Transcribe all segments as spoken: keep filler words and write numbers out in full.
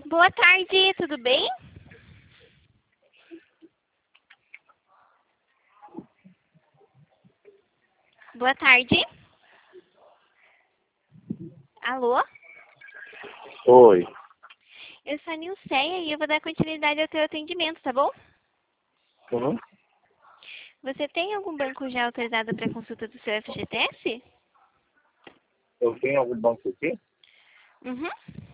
Boa tarde, tudo bem? Boa tarde. Alô? Oi. Eu sou a Nilceia e eu vou dar continuidade ao teu atendimento, tá bom? Uhum. Você tem algum banco já autorizado para consulta do seu F G T S? Eu tenho algum banco aqui? Uhum.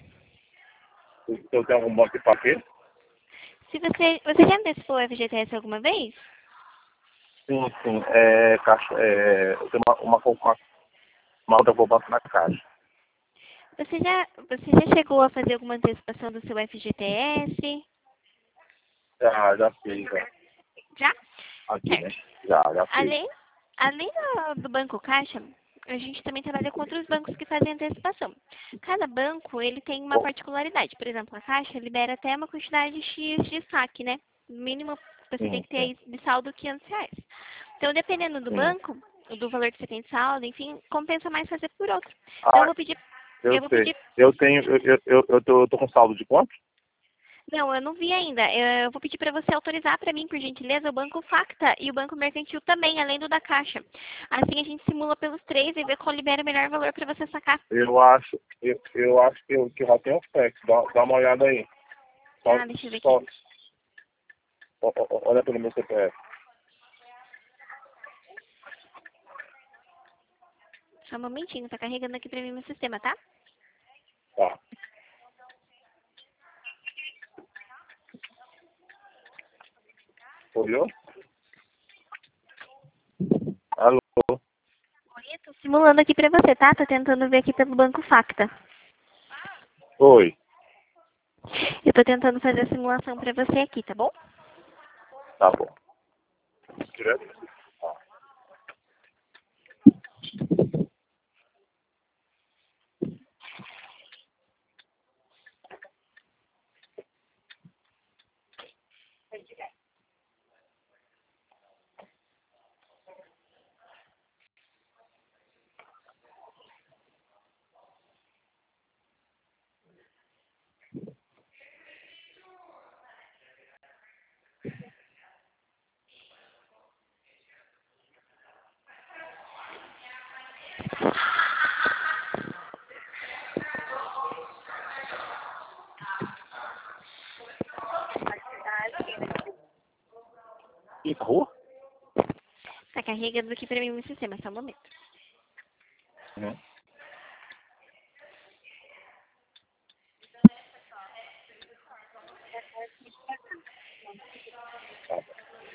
Eu tenho algum banco aqui para quê? Se você, você já antecipou o F G T S alguma vez? Sim, sim. É, caixa, é, eu tenho uma, uma, uma, uma outra poupança na caixa. Você já, você já chegou a fazer alguma antecipação do seu F G T S? Já, já fiz, já. Já? Aqui, né? Certo. Já, já fiz. Além, além do, do Banco Caixa, a gente também trabalha com outros bancos que fazem antecipação. Cada banco, ele tem uma Oh, particularidade. Por exemplo, a Caixa libera até uma quantidade X de saque, né? No mínimo, você tem sim, que ter sim, aí de saldo quinhentos reais. Então, dependendo do sim. banco, do valor que você tem de saldo, enfim, compensa mais fazer por outro. Então, eu Ah, vou pedir, eu eu vou sei. pedir. Eu tenho, eu, eu, eu, eu, tô, eu tô com saldo de quanto? Não, eu não vi ainda. Eu vou pedir para você autorizar para mim, por gentileza, o Banco Facta e o Banco Mercantil também, além do da Caixa. Assim a gente simula pelos três e vê qual libera o melhor valor para você sacar. Eu acho, eu, eu acho que eu, que já tenho o F P E C. Dá, dá uma olhada aí. Só, Ah, deixa eu ver aqui. só, ó, ó, olha pelo meu C P F. Só um momentinho, tá carregando aqui para mim no sistema, tá? Tá. Olhou? Alô? Oi, tô simulando aqui para você, tá? Tô tentando ver aqui pelo Banco Facta. Oi. Eu tô tentando fazer a simulação para você aqui, tá bom? Tá bom. Direto? E rua? Tá carregando aqui para mim no sistema, só um momento. Uhum. Tá bom.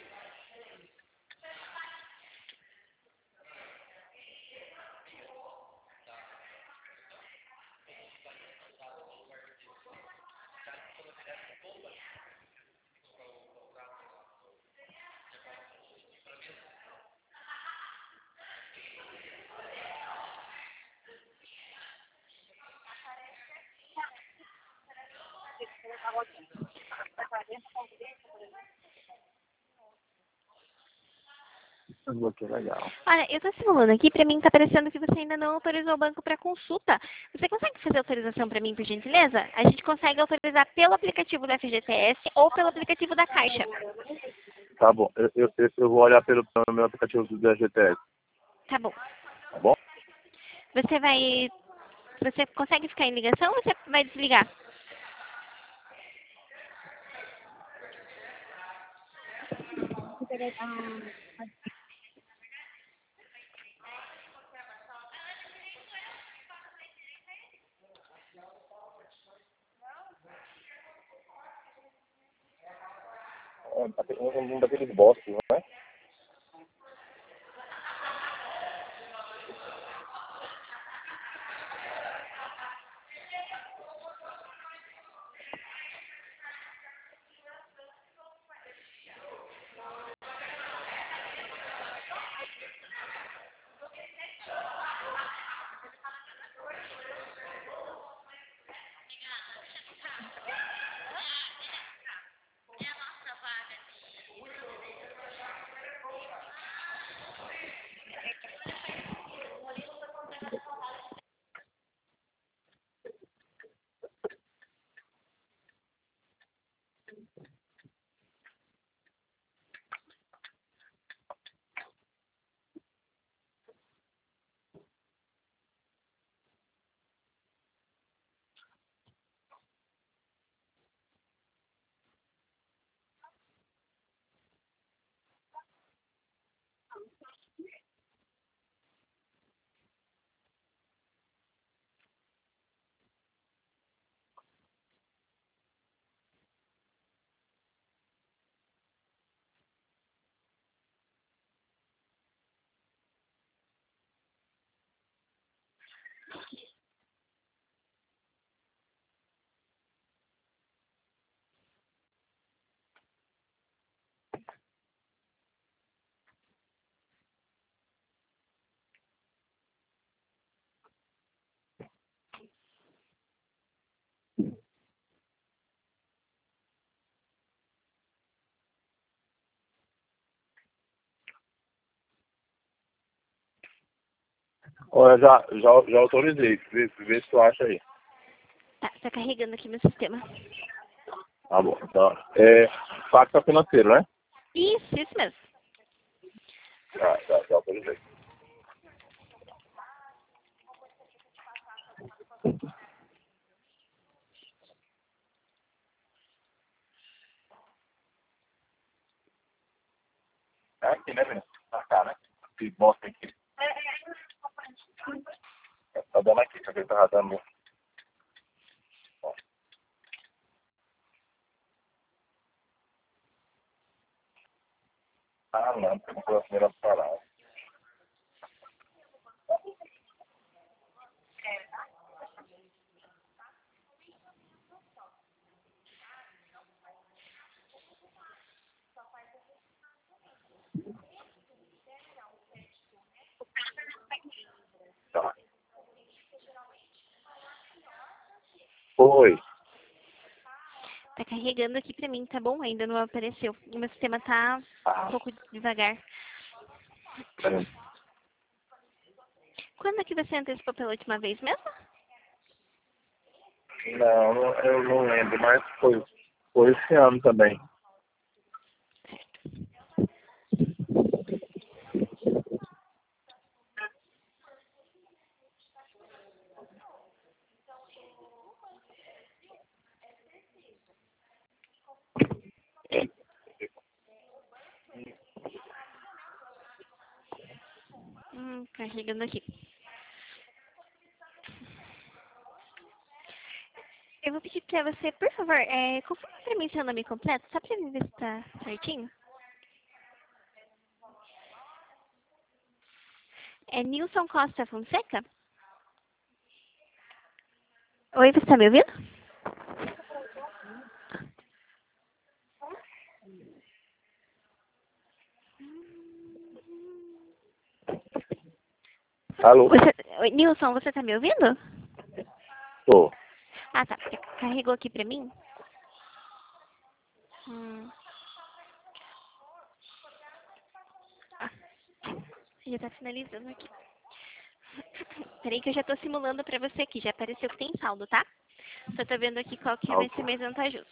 Que legal. Olha, eu tô simulando aqui, pra mim tá parecendo que você ainda não autorizou o banco para consulta. Você consegue fazer autorização pra mim, por gentileza? A gente consegue autorizar pelo aplicativo da F G T S ou pelo aplicativo da Caixa. Tá bom. Eu, eu, eu eu vou olhar pelo, pelo meu aplicativo do G T S. Tá bom. Tá bom? Você vai... Você consegue ficar em ligação ou você vai desligar? É, um, um daqueles bosques, né? Olha, já, já, já autorizei. Vê, vê se tu acha aí. Tá, tá carregando aqui meu sistema. Tá bom. Então, é Facta Financeiro, né? Isso, isso mesmo. Já, já, já autorizei. É aqui, né, menino? Pra cá, né? Esse bosta aqui. Tá dando aqui, deixa eu ver se tá dando. Ó. Ah, não, porque não foi a primeira parada. Tá. Foi. Tá carregando aqui pra mim, tá bom? Ainda não apareceu. O meu sistema tá um Ah, pouco devagar. é. Quando é que você antecipou pela última vez mesmo? Não, não- eu não lembro, mas foi, foi esse ano também. Hum, carregando aqui. Eu vou pedir pra você, por favor, é, confirma pra mim seu nome completo, só pra mim ver se tá certinho. É Nilson Costa Fonseca? Oi, você tá me ouvindo? Alô? Você, oi, Nilson, você tá me ouvindo? Tô. Ah, tá. Carregou aqui pra mim? Hum. Ah, já tá finalizando aqui. Peraí que eu já tô simulando pra você aqui. Já apareceu que tem saldo, tá? Só tô vendo aqui qual que vai ser Ok. mais vantajoso.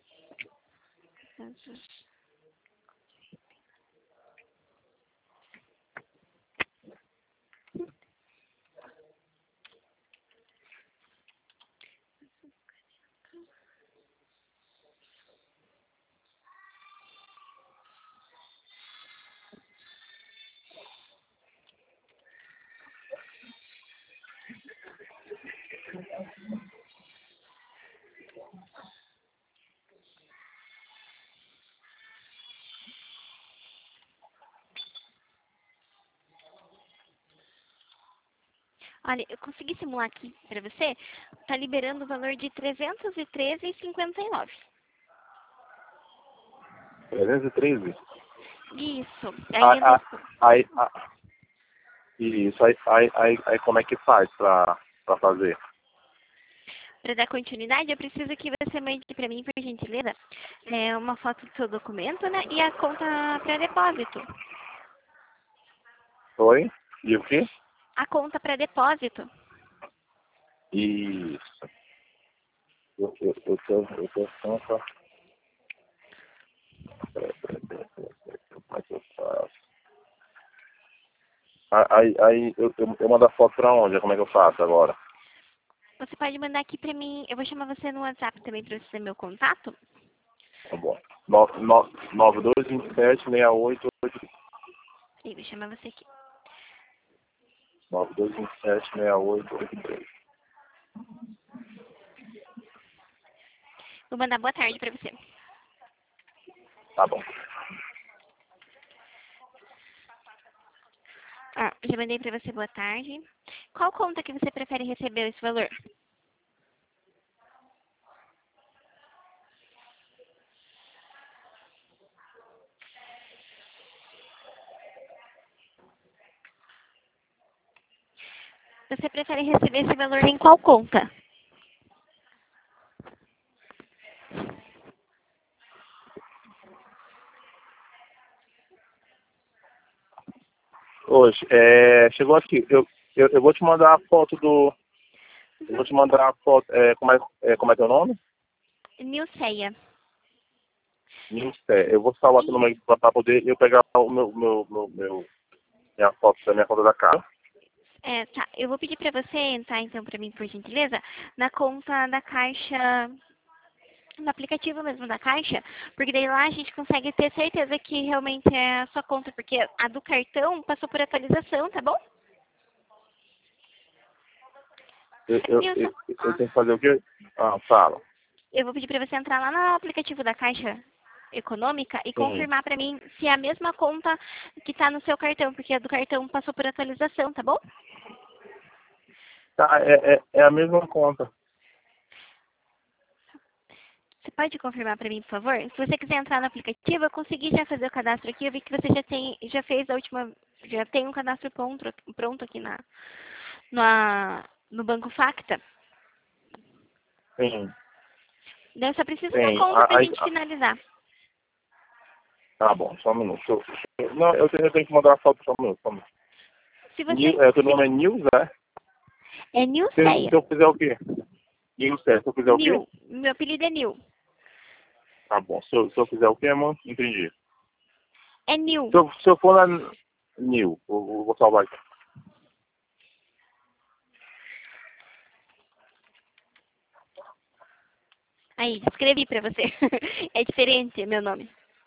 Olha, eu consegui simular aqui pra você. Tá liberando o valor de trezentos e treze reais e cinquenta e nove. trezentos e treze? Isso. Aí, Ainda estou. aí, aí, isso, aí, aí, aí, aí como é que faz pra, pra fazer? Para dar continuidade, eu preciso que você mande para mim, por gentileza, é, uma foto do seu documento, né? E a conta para depósito. Oi? E o quê? A conta para depósito. Isso. Eu, eu, eu tô, eu tô, eu tô, é que eu faço? Aí, aí eu, eu, eu mando a foto pra onde? Como é que eu faço agora? Você pode mandar aqui pra mim, eu vou chamar você no WhatsApp também pra você ter meu contato. Tá bom. nove dois dois sete seis oito oito. E vou chamar você aqui. nove dois dois sete seis oito oito três. Vou mandar boa tarde pra você. Tá bom. Ah, já mandei pra você boa tarde. Qual conta que você prefere receber esse valor? Você prefere receber esse valor em qual conta? Hoje, é, chegou aqui. Eu, eu, eu vou te mandar a foto do. Eu vou te mandar a foto. É, como, é, é, como é teu nome? Nilceia. Nilce. Eu vou salvar teu nome para poder eu pegar o meu, meu, meu, meu minha foto da minha conta da casa. É, tá. Eu vou pedir pra você entrar então pra mim, por gentileza, na conta da Caixa, no aplicativo mesmo da Caixa, porque daí lá a gente consegue ter certeza que realmente é a sua conta, porque a do cartão passou por atualização, tá bom? Eu, eu, Nilson, eu, eu tenho que fazer o quê? Ah, fala. eu vou pedir pra você entrar lá no aplicativo da Caixa Econômica e Sim. confirmar pra mim se é a mesma conta que tá no seu cartão, porque a do cartão passou por atualização, tá bom? Tá, é, é, é a mesma conta. Você pode confirmar para mim, por favor? Se você quiser entrar no aplicativo, eu consegui já fazer o cadastro aqui. Eu vi que você já tem, já fez a última, já tem um cadastro pronto, pronto aqui na, na, no Banco Facta. Sim. Daí eu só preciso da Sim. conta para a Aí, gente finalizar. tá bom, só um minuto. Eu, eu, não, eu tenho, eu tenho que mandar a foto só um minuto. Só um minuto. Se você, Nil, é, teu se, nome é Nils, é? é Se, Nilceia. se eu fizer o quê? Nils, é. Se eu fizer o quê? Nil. Meu apelido é Nil. Tá bom. Se eu, se eu fizer o quê, mano? Entendi. É Nil. Se eu, se eu for na Nil, eu, eu vou salvar aqui. Aí, escrevi para você. É diferente meu nome.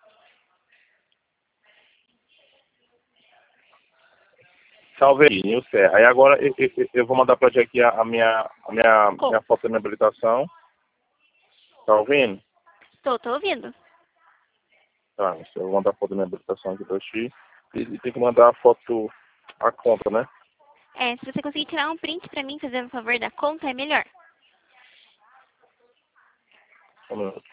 Salve aí, Nils, é. Aí agora eu, eu, eu vou mandar pra ti aqui a, a, minha, a minha, Com. minha foto da minha habilitação. Tá ouvindo? Tô, tô ouvindo. Tá, eu vou mandar a foto da minha habilitação aqui pra ti. E, e tem que mandar a foto, a conta, né? É, se você conseguir tirar um print para mim, fazendo favor da conta, é melhor. Só um minuto.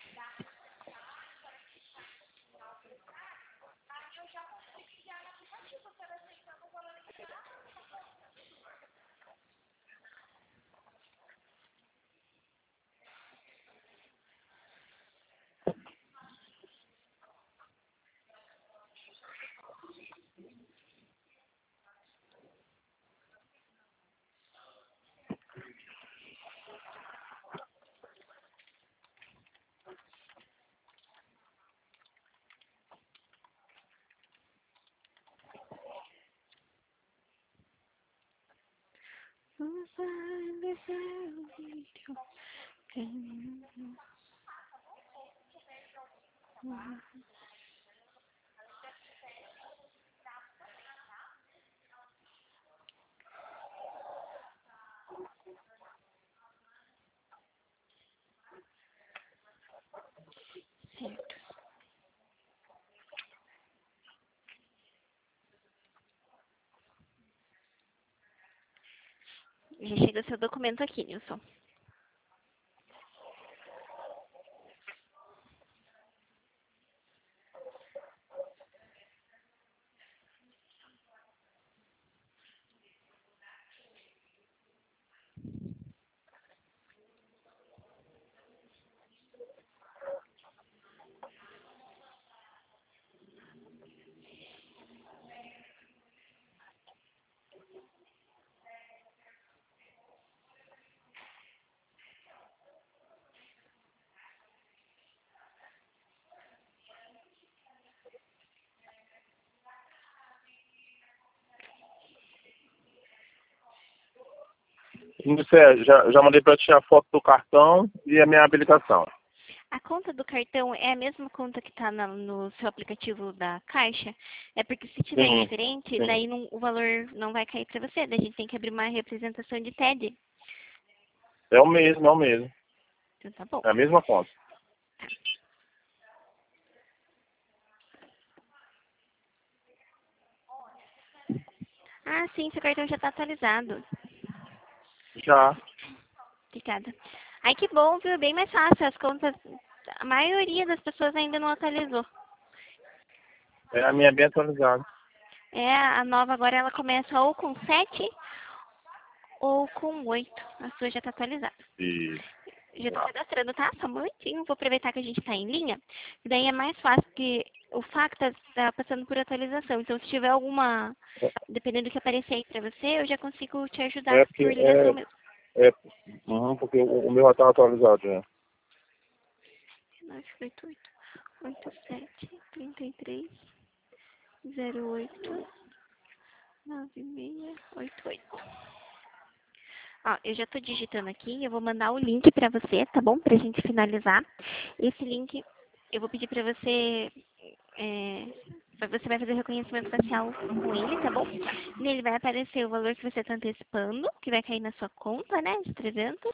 Certo. Já chega o seu documento aqui, Nilson. Isso é, já, já mandei para ti a foto do cartão e a minha habilitação. A conta do cartão é a mesma conta que está no seu aplicativo da Caixa? É porque se tiver Sim, diferente, sim. daí não, o valor não vai cair para você. Daí a gente tem que abrir uma representação de T E D. É o mesmo, é o mesmo. Então tá bom. É a mesma conta. Ah, sim, seu cartão já está atualizado. Já. Obrigada. Ai, que bom, viu? Bem mais fácil. As contas, a maioria das pessoas ainda não atualizou. É a minha bem atualizada. É, a nova agora ela começa ou com sete ou com oito. A sua já está atualizada. E... Já estou cadastrando, tá? Só um momentinho. Vou aproveitar que a gente está em linha. Daí é mais fácil, porque o Facta está passando por atualização. Então, se tiver alguma, dependendo do que aparecer aí para você, eu já consigo te ajudar É porque por ligação é, mesmo. é uhum, porque o, o meu já está atualizado já. nove oito oito, oito sete, três três, zero oito, nove seis oito oito. Ó, eu já estou digitando aqui, eu vou mandar o link para você, tá bom? Pra gente finalizar. Esse link, eu vou pedir para você, é, você vai fazer o reconhecimento facial com ele, tá bom? Nele vai aparecer o valor que você está antecipando, que vai cair na sua conta, né? De trezentos,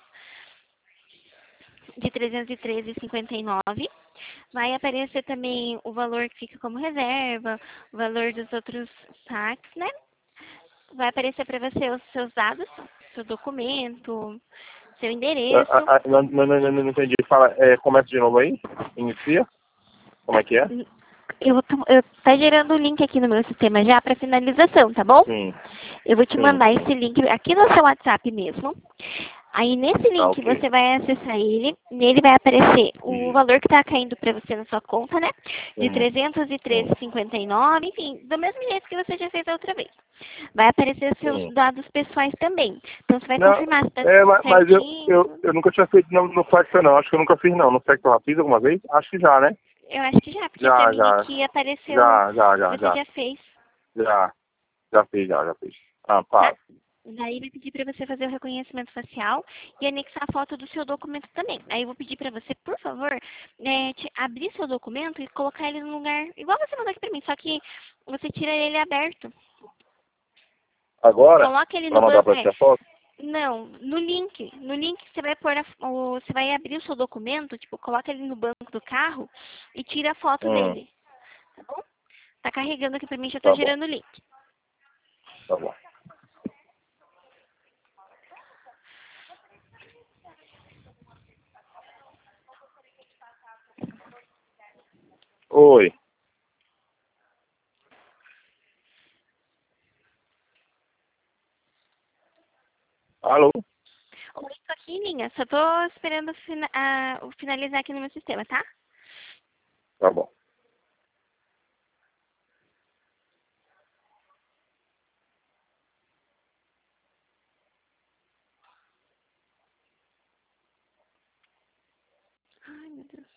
de trezentos e treze reais e cinquenta e nove. Vai aparecer também o valor que fica como reserva, o valor dos outros saques, né? Vai aparecer para você os seus dados, seu documento, seu endereço. Ah, ah, não, não, não, não, não entendi. Fala, é, começa de novo aí? Inicia? Como é que é? Eu, tô- eu tá gerando o link aqui no meu sistema já para finalização, tá bom? Sim, Eu vou te sim. mandar esse link aqui no seu WhatsApp mesmo. Aí nesse Tá, link ok. você vai acessar ele, nele vai aparecer o E, valor que está caindo para você na sua conta, né? De sim, trezentos e treze sim, reais e cinquenta e nove, enfim, do mesmo jeito que você já fez a outra vez. Vai aparecer seus sim. dados pessoais também. Então você vai Não, confirmar se está é, tudo mas mas eu, certinho. eu, eu nunca tinha feito no, no Facta, não. Acho que eu nunca fiz, não. No Facta eu já fiz alguma vez? Acho que já, né? Eu acho que já, porque para Já, mim já. aqui apareceu Já, já, que já, você já. já fez, Já. Já fiz, já, já fiz. Ah, tá? pá. Daí vai pedir para você fazer o reconhecimento facial e anexar a foto do seu documento também. Aí eu vou pedir para você, por favor, né, te- abrir seu documento e colocar ele no lugar igual você mandou aqui para mim, só que você tira ele aberto. Agora, Coloca ele pra no mandar banco. pra É, ti a foto? não, no link. No link você vai pôr a, o, você vai abrir o seu documento, tipo, coloca ele no banco do carro e tira a foto Hum, dele. Tá bom? Tá carregando aqui para mim, já tá tá bom, gerando o link. tá bom. Oi. Alô? Oi, tô aqui em linha. Só tô esperando fina- a- o finalizar aqui no meu sistema, tá? Tá bom. Ai, meu Deus.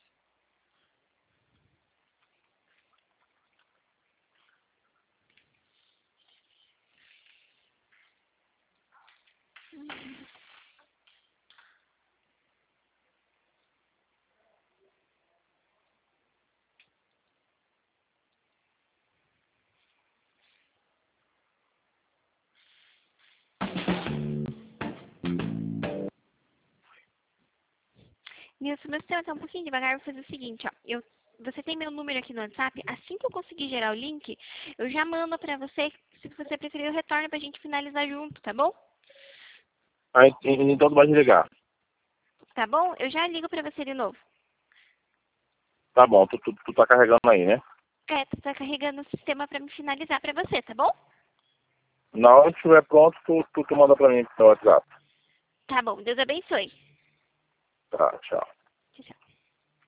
Nilson, meu sistema tá um pouquinho devagar. Vou fazer o seguinte, ó. Eu, você tem meu número aqui no WhatsApp. Assim que eu conseguir gerar o link, eu já mando pra você. Se você preferir, eu retorno pra gente finalizar junto, tá bom? Aí, então tu vai desligar. Tá bom? Eu já ligo pra você de novo. Tá bom, tu, tu, tu tá carregando aí, né? É, tu tá carregando o sistema pra me finalizar pra você, tá bom? Na hora que estiver pronto, tu, tu, tu manda pra mim no WhatsApp. Tá bom. Deus abençoe. Tá, tchau. Tchau, tchau.